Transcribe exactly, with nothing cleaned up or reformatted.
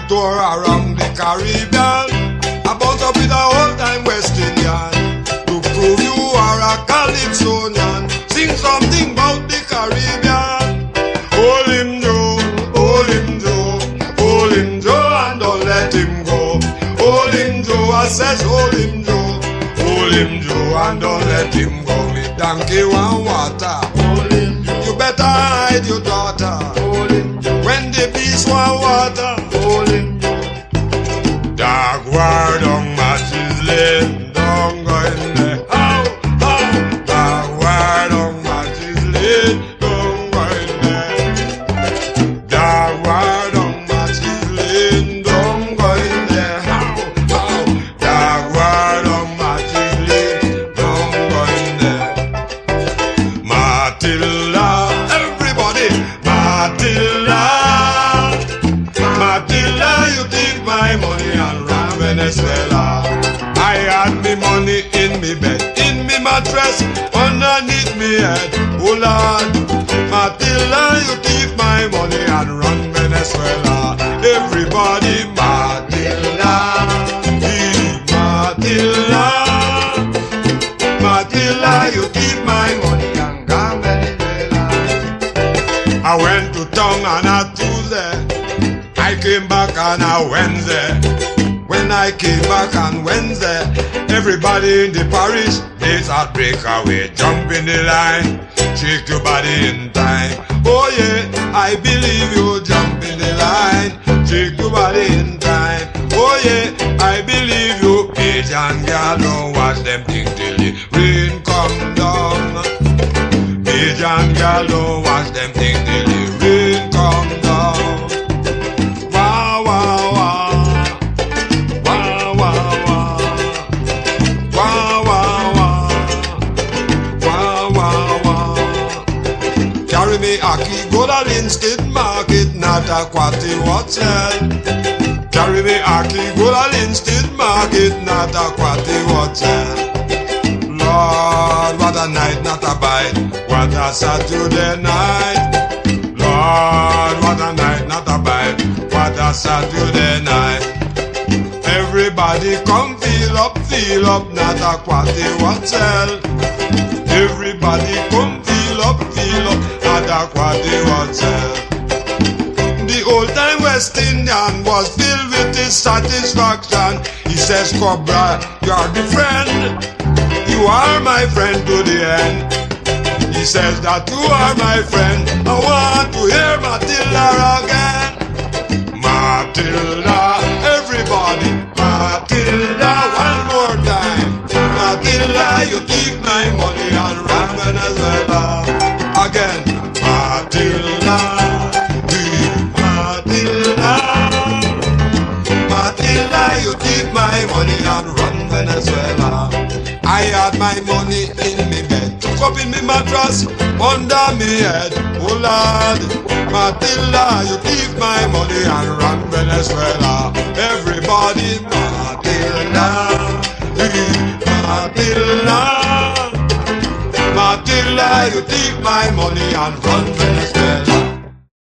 tour around the Caribbean, about up with a old-time West Indian, to prove you are a Calypsonian. Sing something about the Caribbean. Hold him Joe, hold him Joe, hold him Joe and don't let him go. Hold him Joe, I says hold him Joe, hold him Joe and don't let him go. Me donkey want water, hold him Joe. You better hide your daughter, hold him Joe. When the beast want water, hold him Joe. Dark word on matches lane, don't go in there. How, how? Dark word on matches lane, don't go in there. Dark word on matches lane, don't go in there. How, how? Dark word on matches lane, don't go in there. Matilda, everybody, Matilda, Matilda, you take my money and run Venezuela. I had me money in me bed, in me mattress, underneath me head. Oh Lord, Matilda, you take my money and run Venezuela. Everybody, Matilda, eh, Matilda, Matilda, you take my money and gone Venezuela. I went to town on a Tuesday, I came back on a Wednesday. When I came back on Wednesday, everybody in the parish, they start break away, jump in the line, shake your body in time. Oh yeah, I believe you, jump in the line, shake your body in time. Oh yeah, I believe you, Asian girl, don't watch them things till the rain come down. Asian girl, don't watch them things till the rain come down. Wow, wow, wow. Wow, wow, wow. Wow, wow, wow. Wow, wow, wow. Carry me aki, go to Linstead Market, not a quality hotel. Carry me aki, go to Linstead Market, not a quality hotel. Lord, what a night, not a bite. What a Saturday night. Lord, what a night, not a bite. What a Saturday night. Everybody come feel up, feel up, not a quality hotel. Everybody come feel up, feel up, not a quality hotel. The old time West Indian was filled with his satisfaction. He says, Cobra, you are the friend. You are my friend to the end. He says that you are my friend. I want to hear Matilda again. Matilda, everybody, Matilda, one more time. Matilda, you keep my money and run Venezuela again. Matilda, Matilda, Matilda, you keep my money and run Venezuela. I had my money in me bed, took up in me mattress, under me head. Oh Lord, Matilda, you keep my money and run Venezuela. Everybody, Matilda, Matilda, Matilda, you take my money and run Venezuela.